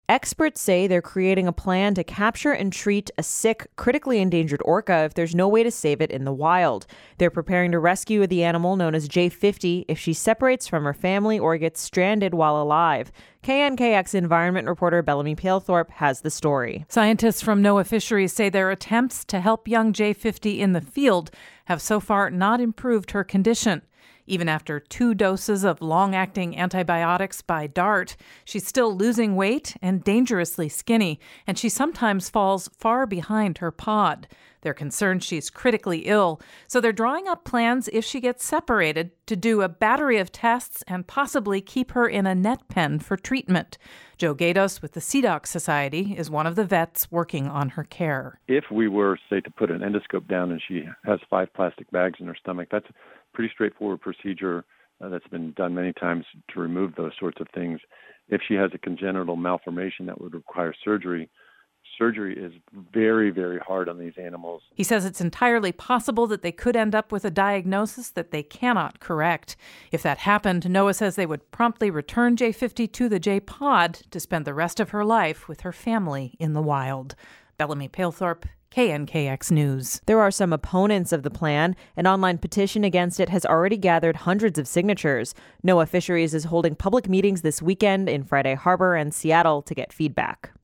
Experts say they're creating a plan to capture and treat a sick, critically endangered orca if there's no way to save it in the wild. They're preparing to rescue the animal known as J50 if she separates from her family or gets stranded while alive. KNKX environment reporter Bellamy Palethorpe has the story. Scientists from NOAA Fisheries say their attempts to help young J50 in the field have so far not improved her condition. Even after 2 doses of long-acting antibiotics by DART, she's still losing weight and dangerously skinny, and she sometimes falls far behind her pod. They're concerned she's critically ill, so they're drawing up plans if she gets separated to do a battery of tests and possibly keep her in a net pen for treatment. Joe Gatos with the CDOC Society is one of the vets working on her care. If we were, say, to put an endoscope down and she has 5 plastic bags in her stomach, that's a pretty straightforward procedure that's been done many times to remove those sorts of things. If she has a congenital malformation that would require surgery is very, very hard on these animals. He says it's entirely possible that they could end up with a diagnosis that they cannot correct. If that happened, NOAA says they would promptly return J50 to the J-Pod to spend the rest of her life with her family in the wild. Bellamy Palethorpe, KNKX News. There are some opponents of the plan. An online petition against it has already gathered hundreds of signatures. NOAA Fisheries is holding public meetings this weekend in Friday Harbor and Seattle to get feedback.